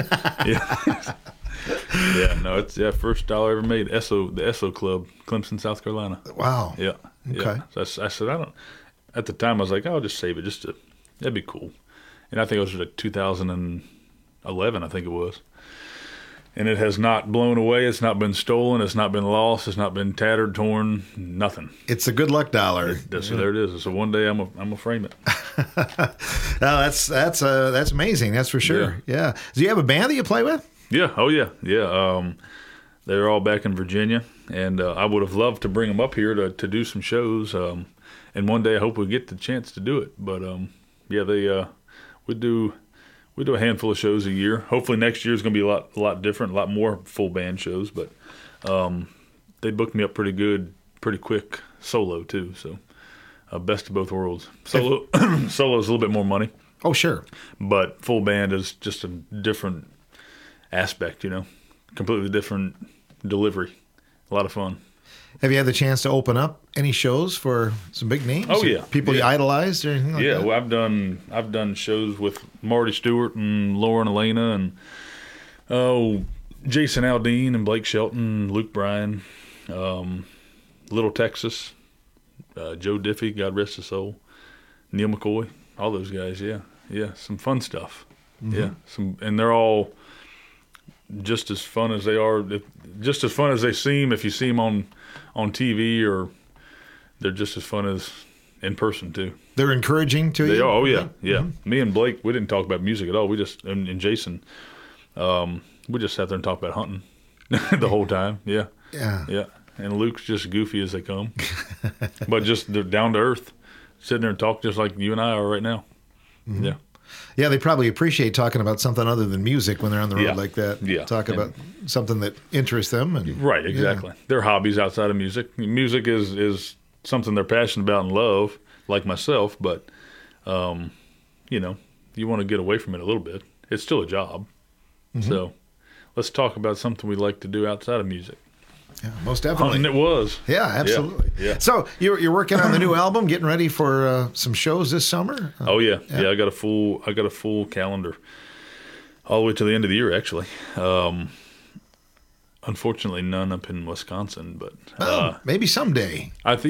First dollar ever made. The Esso Club, Clemson, South Carolina. Wow. Yeah. Okay. Yeah. So I said, at the time, I was like, I'll just save it. That'd be cool. And I think it was like 2011, I think it was. And it has not blown away. It's not been stolen. It's not been lost. It's not been tattered, torn. Nothing. It's a good luck dollar. So there it is. So one day I'm gonna frame it. That's amazing. That's for sure. Yeah. Do you have a band that you play with? Yeah. Oh yeah. Yeah. They're all back in Virginia, and I would have loved to bring them up here to do some shows. And one day I hope we get the chance to do it. But we do a handful of shows a year. Hopefully next year is going to be a lot different, a lot more full band shows. But they booked me up pretty good, pretty quick solo too. So best of both worlds. Solo is a little bit more money. Oh sure. But full band is just a different aspect, completely different delivery. A lot of fun. Have you had the chance to open up any shows for some big names? Oh yeah, people you idolized or anything like that? Well, I've done shows with Marty Stewart and Lauren Elena and Jason Aldean and Blake Shelton, Luke Bryan, Little Texas, Joe Diffie, God rest his soul, Neil McCoy, all those guys. Yeah, some fun stuff. Mm-hmm. Yeah, and they're all just as fun as they are, just as fun as they seem if you see them on TV, or they're just as fun as in person too. They're encouraging to you? They are. Oh yeah. Mm-hmm. Me and Blake, we didn't talk about music at all. We just and Jason, we just sat there and talked about hunting the whole time. Yeah. And Luke's just goofy as they come, but just they're down to earth, sitting there and talk just like you and I are right now. Mm-hmm. Yeah. Yeah, they probably appreciate talking about something other than music when they're on the road like that. Yeah. Talk about something that interests them. Right, exactly. Their hobbies outside of music. Music is something they're passionate about and love, like myself, but, you want to get away from it a little bit. It's still a job. Mm-hmm. So let's talk about something we like to do outside of music. Yeah, most definitely. And it was. Yeah, absolutely. Yeah. So you're working on the new album, getting ready for some shows this summer? Oh yeah. I got a full calendar all the way to the end of the year, actually. Unfortunately, none up in Wisconsin, but maybe someday.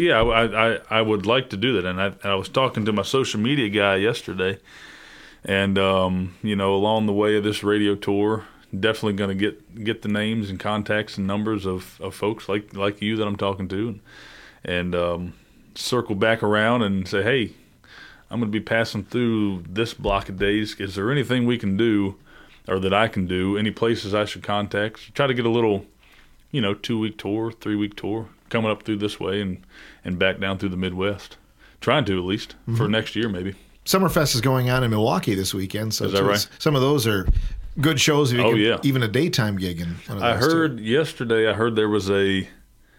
I would like to do that, and I was talking to my social media guy yesterday, and along the way of this radio tour, definitely going to get the names and contacts and numbers of folks like you that I'm talking to, and circle back around and say, hey, I'm going to be passing through this block of days. Is there anything we can do, or that I can do? Any places I should contact? Try to get a little, 2-week tour, 3-week tour coming up through this way and back down through the Midwest. Trying to, at least, for next year maybe. Summerfest is going on in Milwaukee this weekend, so is that right? Some of those are good shows. Even a daytime gig in one of those. I heard yesterday. I heard there was a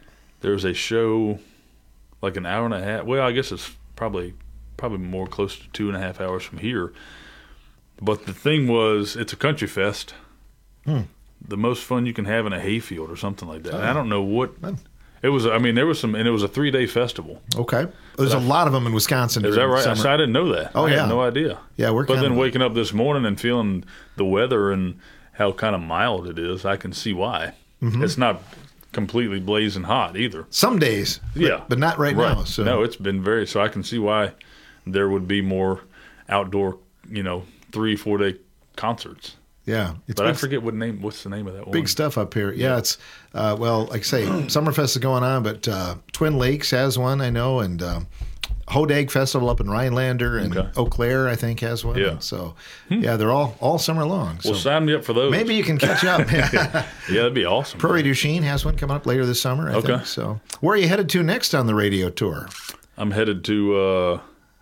show like an hour and a half. Well, I guess it's probably more close to 2.5 hours from here. But the thing was, it's a country fest. The most fun you can have in a hayfield or something like that. I don't know what it was. I mean, there was some, and it was a 3-day festival. Okay, there's a lot of them in Wisconsin. Is that right? I didn't know that. Oh, I had no idea. Yeah, but then waking up this morning and feeling the weather and how kind of mild it is, I can see why. Mm-hmm. It's not completely blazing hot either. Some days, but not right now. So. No, it's been so I can see why there would be more outdoor, 3-4 day concerts. Yeah, but I forget what's the name of that one. Big stuff up here. Yeah, it's like I say, Summerfest is going on, but Twin Lakes has one, I know, and Hodag Festival up in Rhinelander and Eau Claire, I think, has one. Yeah. So they're all summer long. Well, sign me up for those. Maybe you can catch up. Yeah, that'd be awesome. Prairie du Chien has one coming up later this summer, I think. So where are you headed to next on the radio tour? I'm headed to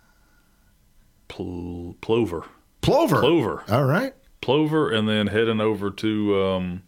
Plover. Plover. All right. Plover, and then heading over to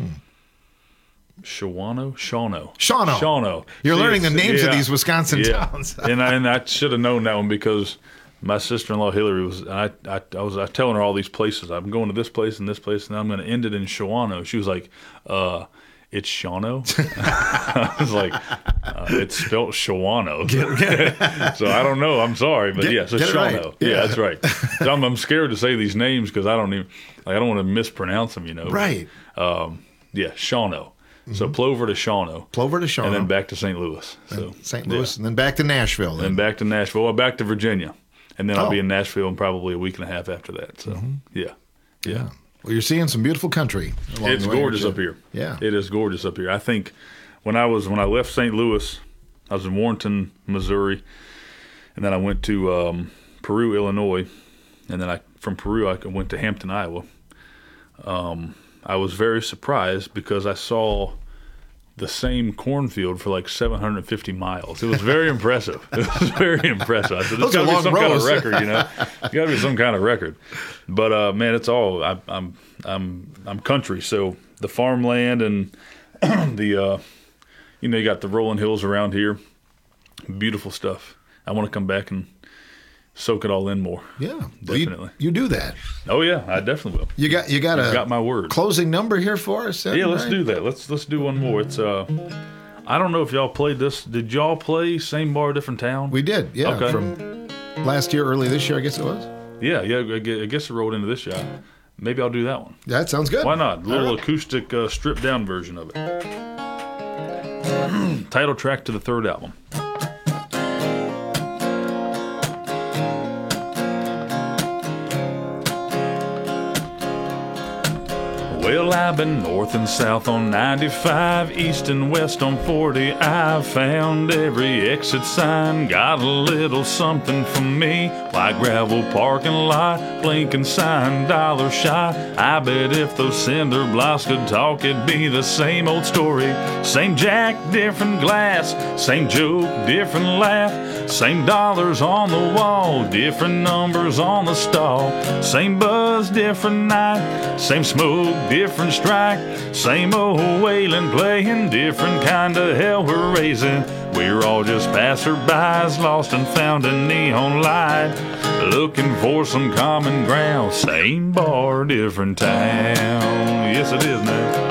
Shawano. You're learning the names of these Wisconsin towns. and I should have known that one because my sister-in-law Hillary was. I was telling her all these places. I'm going to this place and I'm going to end it in Shawano. She was like, "It's Shawano." I was like, "It's spelled Shawano." So I don't know. I'm sorry, but so Shawano. Right. Yeah, that's right. So I'm scared to say these names because I don't want to mispronounce them. Right. Shawano. Mm-hmm. So Plover to Shawano. And then back to St. Louis. St. Louis, and then back to Nashville. Then back to Nashville, or back to Virginia. And then I'll be in Nashville in probably a week and a half after that. So, yeah. Well, you're seeing some beautiful country. It's gorgeous up here. Yeah. It is gorgeous up here. I think when I left St. Louis, I was in Warrenton, Missouri, and then I went to Peru, Illinois, and then from Peru I went to Hampton, Iowa. I was very surprised because I saw the same cornfield for like 750 miles. It was very impressive. It was very impressive. I said, "There's got to be some kind of record, you know. It's got to be some kind of record." But man, it's all I'm country, so the farmland and the you got the rolling hills around here. Beautiful stuff. I want to come back and soak it all in more. Yeah, definitely. Well, you do that. Oh yeah, I definitely will. You got my word. Closing number here for us. Yeah, let's do that. Let's do one more. It's I don't know if y'all played this. Did y'all play Same Bar, Different Town? We did. Yeah, okay. From last year, early this year, I guess it was. Yeah. I guess it rolled into this year. Maybe I'll do that one. That sounds good. Why not? A little acoustic stripped down version of it. Title track to the third album. Well, I've been north and south on 95, east and west on 40. I've found every exit sign, got a little something for me. White gravel parking lot, blinking sign, dollar shy. I bet if those cinder blocks could talk, it'd be the same old story. Same jack, different glass, same joke, different laugh. Same dollars on the wall, different numbers on the stall. Same buzz, different night, same smoke, different strike. Same old wailing playing, different kind of hell we're raising. We're all just passerbys, lost and found a neon light, looking for some common ground. Same bar, different town. Yes, it is now.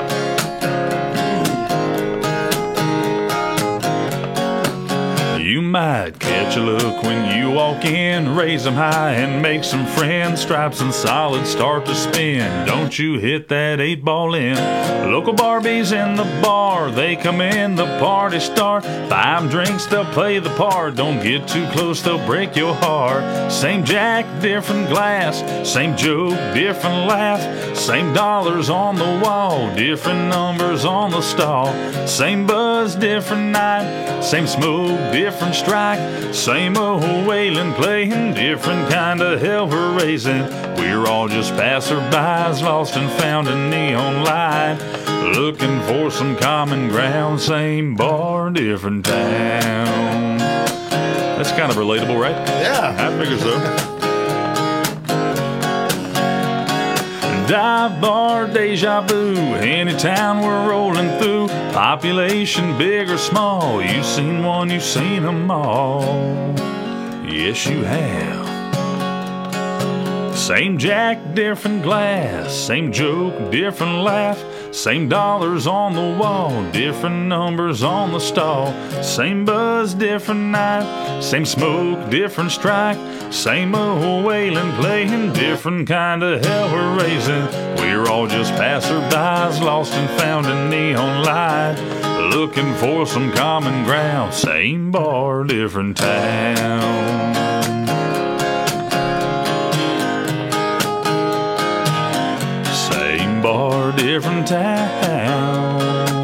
You might catch a look when you walk in, raise them high and make some friends. Stripes and solids start to spin, don't you hit that 8-ball in. Local Barbies in the bar, they come in, the party start. 5 drinks, they'll play the part, don't get too close, they'll break your heart. Same jack, different glass, same joke, different laugh. Same dollars on the wall, different numbers on the stall. Same buzz, different night, same smoke, different strike. Same old wailing playing, different kind of hell we're raising. We're all just passerbys, lost and found a neon light, looking for some common ground. Same bar, different town. That's kind of relatable, right? Yeah, I figure so. Dive bar, deja vu, any town we're rolling through. Population big or small, you've seen one, you've seen them all. Yes, you have. Same jack, different glass, same joke, different laugh. Same dollars on the wall, different numbers on the stall. Same buzz, different night, same smoke, different strike. Same old wailing playing, different kind of hell we're raising. We're all just passerbys, lost and found a neon light, looking for some common ground. Same bar, different town. Same bar, different town.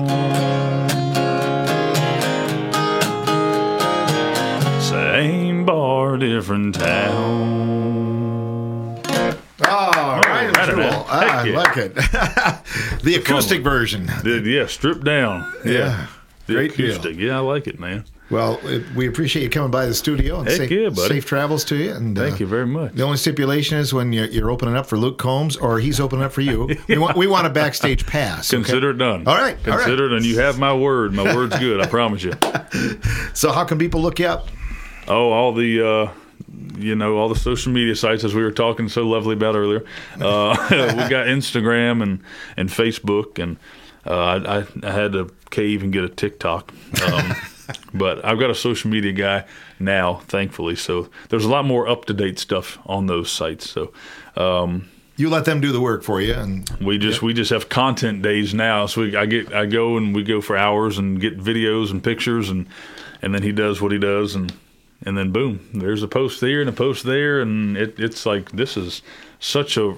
Same bar, different town. All right, Jewel. I like it. The acoustic version. Yeah, stripped down. Yeah. The Great acoustic. deal. Yeah, I like it, man. Well, we appreciate you coming by the studio. And Heck yeah, buddy. Safe travels to you. And thank you very much. The only stipulation is when you're opening up for Luke Combs or he's opening up for you. We want a backstage pass. Consider it done. All right. Consider it, and you have my word. My word's good. I promise you. So how can people look you up? Oh, all the all the social media sites, as we were talking so lovely about earlier. We got Instagram and Facebook, and I had to cave and get a TikTok. But I've got a social media guy now, thankfully. So there's a lot more up-to-date stuff on those sites. So you let them do the work for you, and we just have content days now. So I go and we go for hours and get videos and pictures, and then he does what he does, and then boom, there's a post there and a post there, and it's like this is such a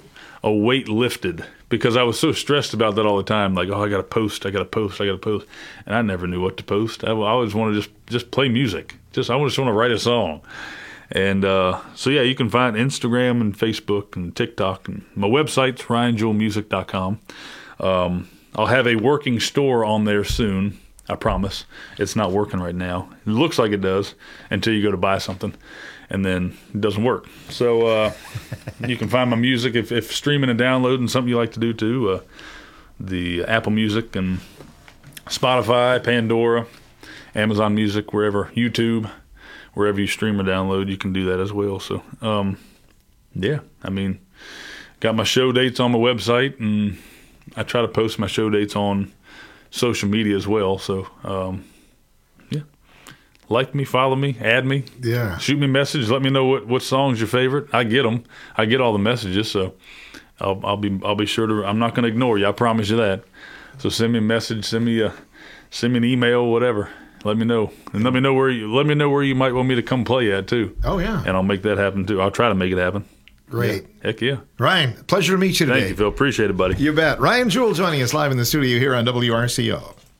a weight lifted, because I was so stressed about that all the time. Like, I got to post. And I never knew what to post. I always want to just play music. I just want to write a song. And so, yeah, you can find Instagram and Facebook and TikTok. And my website's RyanJewellMusic.com. I'll have a working store on there soon. I promise. It's not working right now. It looks like it does until you go to buy something, and then it doesn't work. So you can find my music if streaming and downloading something you like to do too. The Apple Music and Spotify, Pandora, Amazon Music, wherever, YouTube, wherever you stream or download, you can do that as well. So yeah, I mean, got my show dates on my website, and I try to post my show dates on social media as well. So yeah, like me, follow me, add me, shoot me a message, let me know what song's your favorite. I get them. I get all the messages, so I'll be sure to. I'm not going to ignore you, I promise you that. So send me a message, send me an email, whatever. Let me know, and let me know where you might want me to come play at too. Oh yeah, and I'll make that happen too. I'll try to make it happen. Great. Yeah. Heck yeah. Ryan, pleasure to meet you today. Thank you, Phil. Appreciate it, buddy. You bet. Ryan Jewell joining us live in the studio here on WRCO.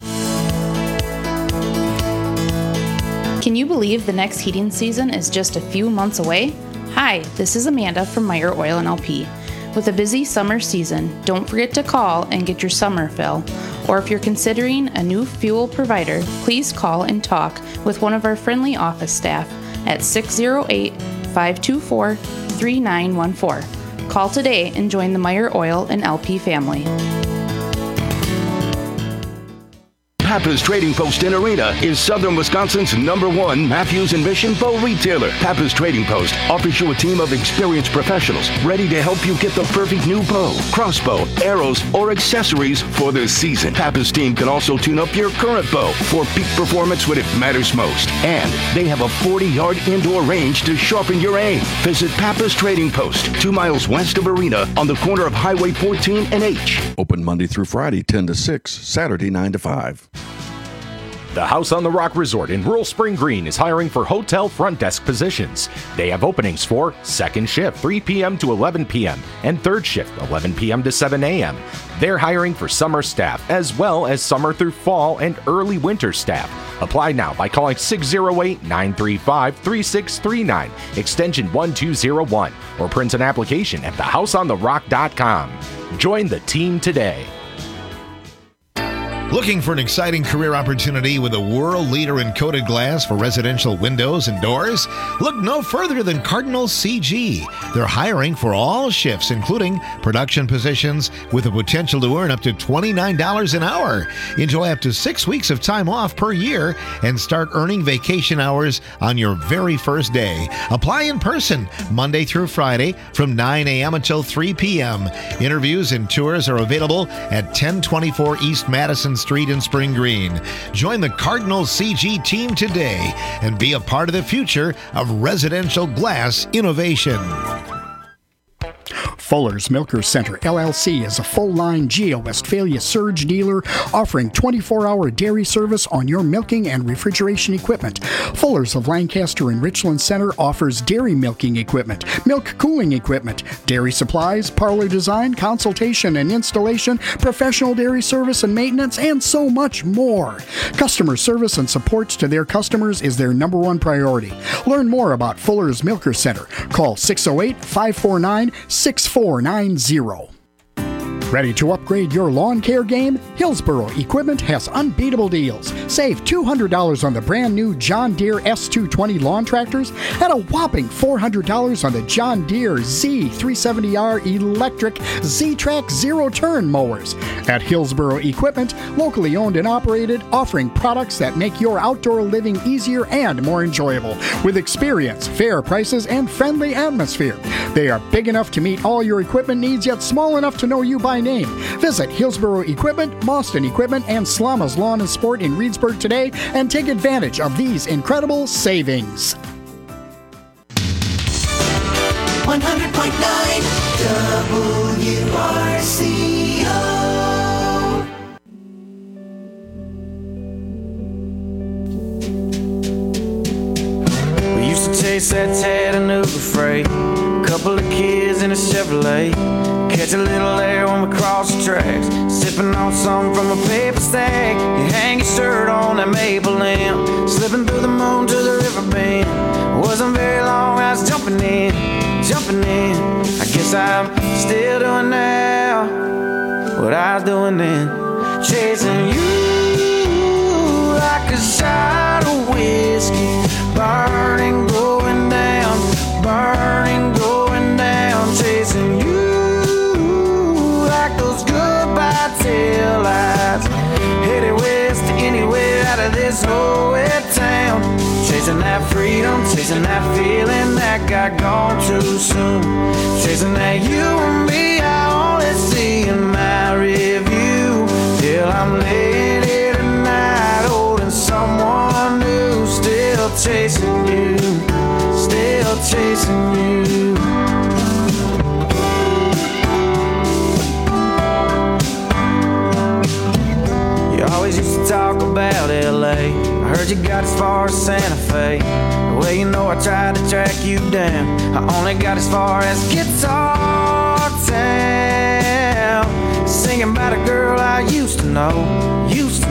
Can you believe the next heating season is just a few months away? Hi, this is Amanda from Meyer Oil and LP. With a busy summer season, don't forget to call and get your summer fill. Or if you're considering a new fuel provider, please call and talk with one of our friendly office staff at 608-524-3914. Call today and join the Meyer Oil and LP family. Pappas Trading Post in Arena is Southern Wisconsin's #1 Matthews and Mission bow retailer. Pappas Trading Post offers you a team of experienced professionals ready to help you get the perfect new bow, crossbow, arrows, or accessories for the season. Pappas team can also tune up your current bow for peak performance when it matters most. And they have a 40-yard indoor range to sharpen your aim. Visit Pappas Trading Post, 2 miles west of Arena on the corner of Highway 14 and H. Open Monday through Friday, 10 to 6, Saturday, 9 to 5. The House on the Rock Resort in rural Spring Green is hiring for hotel front desk positions. They have openings for second shift, 3 p.m. to 11 p.m., and third shift, 11 p.m. to 7 a.m. They're hiring for summer staff, as well as summer through fall and early winter staff. Apply now by calling 608-935-3639, extension 1201, or print an application at thehouseontherock.com. Join the team today. Looking for an exciting career opportunity with a world leader in coated glass for residential windows and doors? Look no further than Cardinal CG. They're hiring for all shifts, including production positions, with the potential to earn up to $29 an hour. Enjoy up to 6 weeks of time off per year and start earning vacation hours on your very first day. Apply in person Monday through Friday from 9 a.m. until 3 p.m. Interviews and tours are available at 1024 East Madison Street in Spring Green. Join the Cardinal CG team today and be a part of the future of residential glass innovation. Fuller's Milker Center, LLC is a full-line GEO Westphalia surge dealer offering 24-hour dairy service on your milking and refrigeration equipment. Fuller's of Lancaster and Richland Center offers dairy milking equipment, milk cooling equipment, dairy supplies, parlor design, consultation and installation, professional dairy service and maintenance, and so much more. Customer service and support to their customers is their #1 priority. Learn more about Fuller's Milker Center. Call 608-549-6490. Ready to upgrade your lawn care game? Hillsboro Equipment has unbeatable deals. Save $200 on the brand new John Deere S220 lawn tractors and a whopping $400 on the John Deere Z370R electric Z-Track zero-turn mowers. At Hillsboro Equipment, locally owned and operated, offering products that make your outdoor living easier and more enjoyable. With experience, fair prices, and friendly atmosphere. They are big enough to meet all your equipment needs, yet small enough to know you by name. Visit Hillsboro Equipment, Boston Equipment, and Slama's Lawn and Sport in Reedsburg today and take advantage of these incredible savings. 100.9 WRCO. We used to chase that Chattanooga freight, couple of kids in a Chevrolet. catch a little air when we cross the tracks. Sipping on something from a paper stack. You hang your shirt on that maple limb. Slipping through the moon to the river bend. Wasn't very long, I was jumping in. I guess I'm still doing now what I was doing then. Chasing you like a shot of whiskey. Burning, going down. Burning, going down. Chasing you like those goodbye tail lights. Headed west anywhere out of this whole wet town. Chasing that freedom, chasing that feeling that got gone too soon. Chasing that you and me I only see in my review. Till I'm laying here tonight holding someone new. Still chasing you, still chasing you. You always used to talk about L.A. I heard you got as far as Santa Fe. Well, you know I tried to track you down. I only got as far as Guitar Town. Singing about a girl I used to know. You should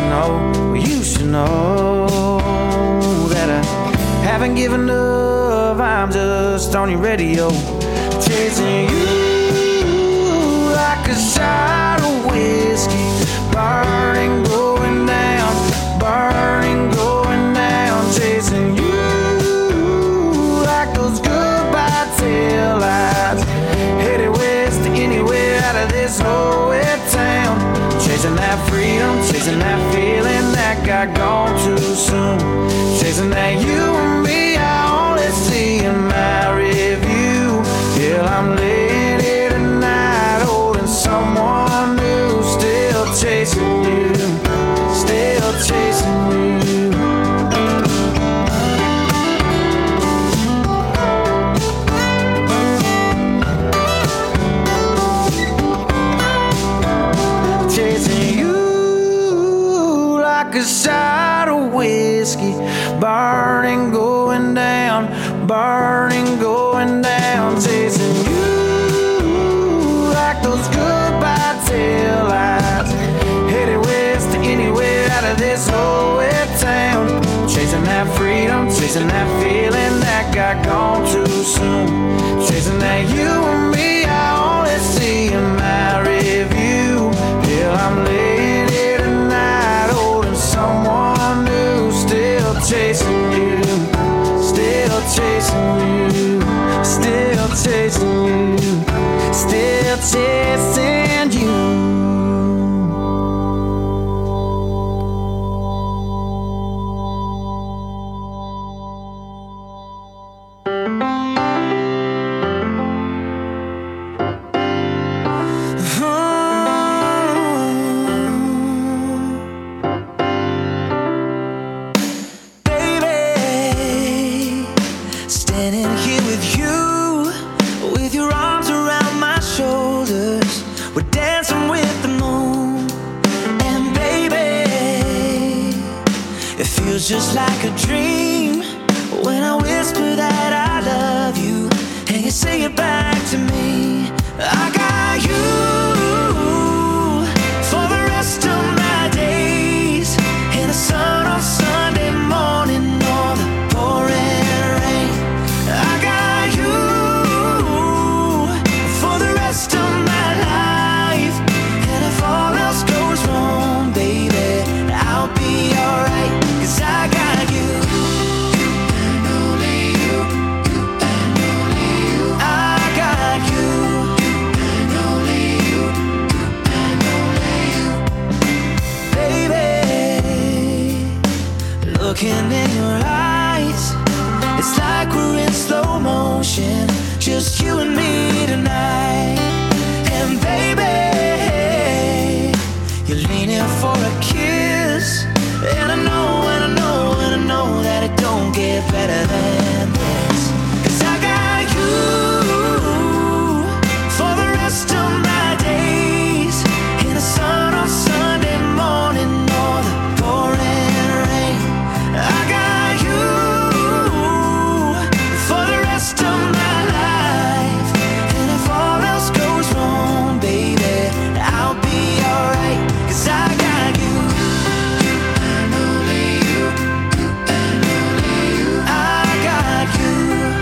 know that I haven't given up. I'm just on your radio, chasing you like a shot of whiskey. Burning, going down. Burning, going down. Chasing you like those goodbye tail lights. Headed west anywhere out of this whole wet town. Chasing that freedom, chasing that feeling that got gone too soon. Chasing that you and me I only see in my review. Till I'm laying here tonight holding someone new. Still chasing you, still chasing you. Chasing you like a shot of whiskey. Burning, going down. Burning, going down. Chasing you like those goodbye tail lights. Headed west anywhere out of this whole wet town. Chasing that freedom, chasing that feeling that got gone too soon. Chasing that you and me I only see in my review. Till I'm laying here tonight holding someone new. Still chasing you, still chasing you, still chasing you, still chasing you. Just like a dream when I whisper that I love you and you say it back to me. I got you for the rest of my days in the sun on Sunday morning or the pouring rain. I got you for the rest of my life, and if all else goes wrong, baby, I'll be alright. 'Cause I got you, and only you, and only you. I got you, and only you, and only you. Baby, looking in your eyes, it's like we're in slow motion, just you and me tonight. And baby, you're leaning for a kiss.